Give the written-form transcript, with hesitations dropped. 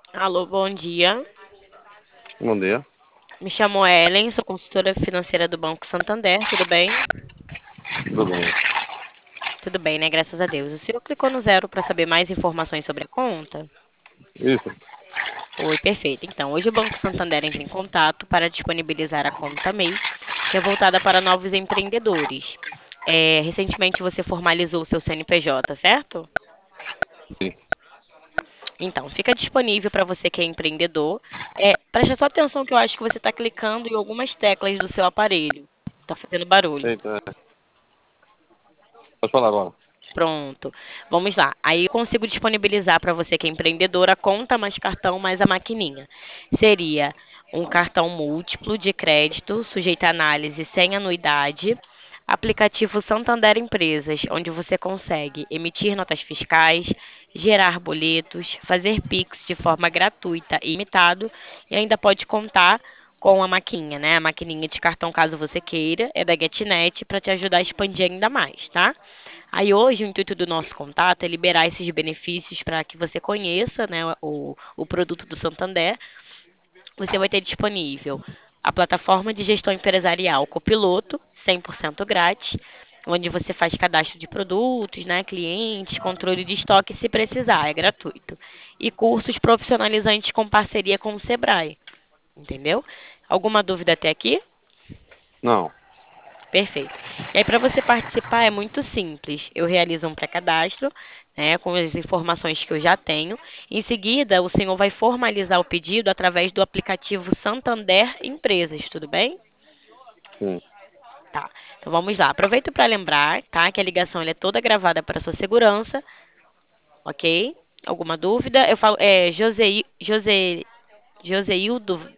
Alô, bom dia. Bom dia. Me chamo Ellen, sou consultora financeira do Banco Santander, tudo bem? Tudo bem. Tudo bem, né? Graças a Deus. O senhor clicou no zero para saber mais informações sobre a conta? Isso. Foi, perfeito. Então, hoje o Banco Santander entra em contato para disponibilizar a conta MEI, que é voltada para novos empreendedores. Recentemente você formalizou o seu CNPJ, certo? Sim. Então, fica disponível para você que é empreendedor. Preste só atenção que eu acho que você está clicando em algumas teclas do seu aparelho. Está fazendo barulho. Eita, pode falar agora. Pronto. Vamos lá. Aí eu consigo disponibilizar para você que é empreendedora a conta mais cartão mais a maquininha. Seria um cartão múltiplo de crédito, sujeito a análise sem anuidade. Aplicativo Santander Empresas, onde você consegue emitir notas fiscais, gerar boletos, fazer Pix de forma gratuita e ilimitado e ainda pode contar com a maquininha, né? A maquininha de cartão, caso você queira, é da GetNet para te ajudar a expandir ainda mais, tá? Aí hoje o intuito do nosso contato é liberar esses benefícios para que você conheça, né, o produto do Santander. Você vai ter disponível a plataforma de gestão empresarial Copiloto, 100% grátis, onde você faz cadastro de produtos, né, clientes, controle de estoque se precisar, é gratuito. E cursos profissionalizantes com parceria com o Sebrae, entendeu? Alguma dúvida até aqui? Não. Perfeito. E aí, para você participar, é muito simples. Eu realizo um pré-cadastro, né, com as informações que eu já tenho. Em seguida, o senhor vai formalizar o pedido através do aplicativo Santander Empresas, tudo bem? Sim. Tá. Então vamos lá. Aproveito para lembrar, tá, que a ligação ela é toda gravada para sua segurança, ok? Alguma dúvida? Eu falo, Joseildo